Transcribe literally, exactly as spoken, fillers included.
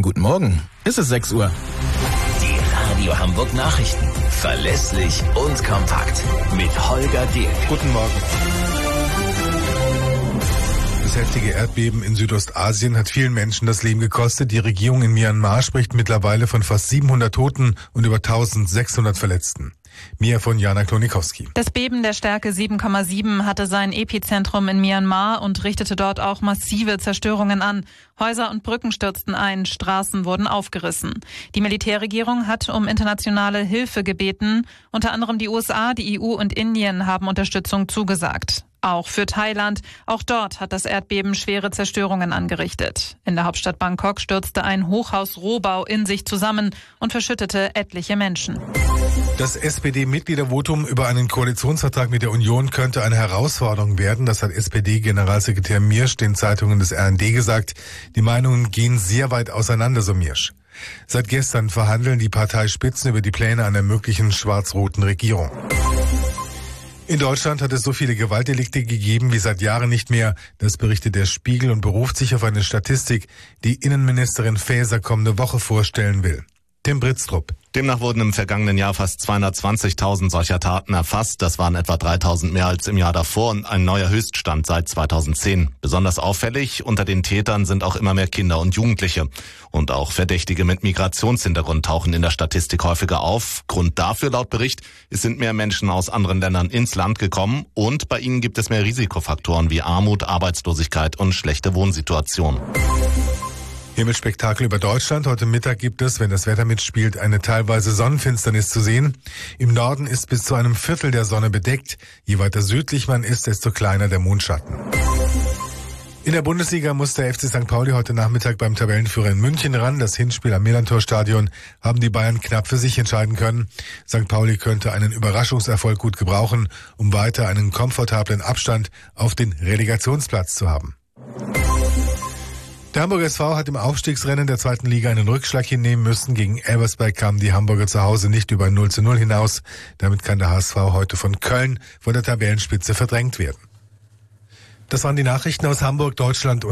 guten Morgen. Es ist sechs Uhr. Die Radio Hamburg Nachrichten. Verlässlich und kompakt. Mit Holger Dick. Guten Morgen. Das heftige Erdbeben in Südostasien hat vielen Menschen das Leben gekostet. Die Regierung in Myanmar spricht mittlerweile von fast siebenhundert Toten und über eintausendsechshundert Verletzten. Mehr von Jana Klonikowski. Das Beben der Stärke sieben Komma sieben hatte sein Epizentrum in Myanmar und richtete dort auch massive Zerstörungen an. Häuser und Brücken stürzten ein, Straßen wurden aufgerissen. Die Militärregierung hat um internationale Hilfe gebeten. Unter anderem die U S A, die E U und Indien haben Unterstützung zugesagt. Auch für Thailand. Auch dort hat das Erdbeben schwere Zerstörungen angerichtet. In der Hauptstadt Bangkok stürzte ein Hochhaus-Rohbau in sich zusammen und verschüttete etliche Menschen. Das S P D-Mitgliedervotum über einen Koalitionsvertrag mit der Union könnte eine Herausforderung werden. Das hat S P D-Generalsekretär Miersch den Zeitungen des R N D gesagt. Die Meinungen gehen sehr weit auseinander, so Miersch. Seit gestern verhandeln die Parteispitzen über die Pläne einer möglichen schwarz-roten Regierung. In Deutschland hat es so viele Gewaltdelikte gegeben wie seit Jahren nicht mehr. Das berichtet der Spiegel und beruft sich auf eine Statistik, die Innenministerin Faeser kommende Woche vorstellen will. Tim Britztrup. Demnach wurden im vergangenen Jahr fast zweihundertzwanzigtausend solcher Taten erfasst. Das waren etwa dreitausend mehr als im Jahr davor und ein neuer Höchststand seit zweitausendzehn. Besonders auffällig, unter den Tätern sind auch immer mehr Kinder und Jugendliche. Und auch Verdächtige mit Migrationshintergrund tauchen in der Statistik häufiger auf. Grund dafür laut Bericht, es sind mehr Menschen aus anderen Ländern ins Land gekommen und bei ihnen gibt es mehr Risikofaktoren wie Armut, Arbeitslosigkeit und schlechte Wohnsituation. Himmelsspektakel über Deutschland. Heute Mittag gibt es, wenn das Wetter mitspielt, eine teilweise Sonnenfinsternis zu sehen. Im Norden ist bis zu einem Viertel der Sonne bedeckt. Je weiter südlich man ist, desto kleiner der Mondschatten. In der Bundesliga muss der F C Sankt Pauli heute Nachmittag beim Tabellenführer in München ran. Das Hinspiel am Millerntor-Stadion haben die Bayern knapp für sich entscheiden können. Sankt Pauli könnte einen Überraschungserfolg gut gebrauchen, um weiter einen komfortablen Abstand auf den Relegationsplatz zu haben. Der Hamburger S V hat im Aufstiegsrennen der zweiten Liga einen Rückschlag hinnehmen müssen. Gegen Elversberg kamen die Hamburger zu Hause nicht über null zu null hinaus. Damit kann der H S V heute von Köln vor der Tabellenspitze verdrängt werden. Das waren die Nachrichten aus Hamburg, Deutschland und